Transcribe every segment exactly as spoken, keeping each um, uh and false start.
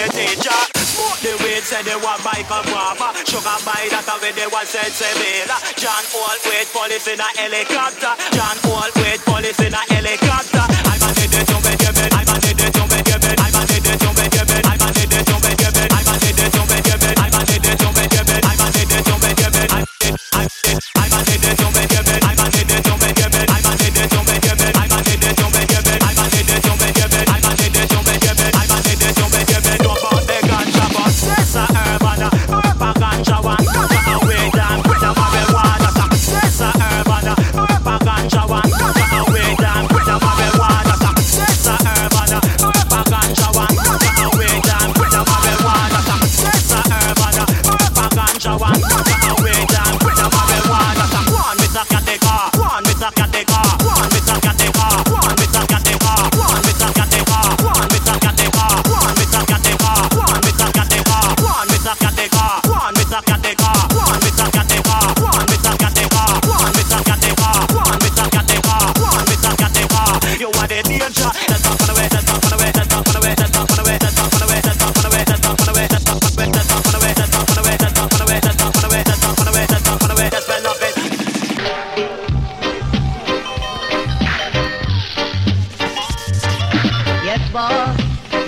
the teacher. Smoke the weed, say they want Michael Guava. Sugar by that away they want Sensibila. John Hall with police in a helicopter. John Hall with police in a helicopter. I'm a did it to me, give it. I'm a did it to me, give it. I'm a did it to me, give it. I'm a did it to me, give it. I'm a did it to me, give it. I'm a did it to me, give it. I'm a did it to me, give it. I'm did, I'm did, I'm a did it to me, give it. I'm a did it to me, give it. I'm a did it to me, give it. I'm a did it to me, give it. I'm a did it to me, give it. I'm a did it to me, give it. I'm a did it to me, give it. Don't about the ganja, but this a urban, urban ganja one. Ganja away down with the marijuana. This a urban, urban ganja one. Ganja away down with the marijuana. This a urban.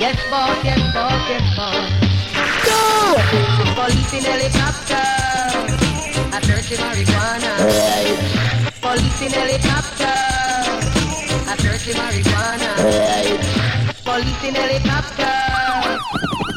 Yes, boss, yes, boss, yes, boss. Go! Police in helicopter. I search the marijuana. Right. Police in helicopter. I search the marijuana. Right. Police in helicopter.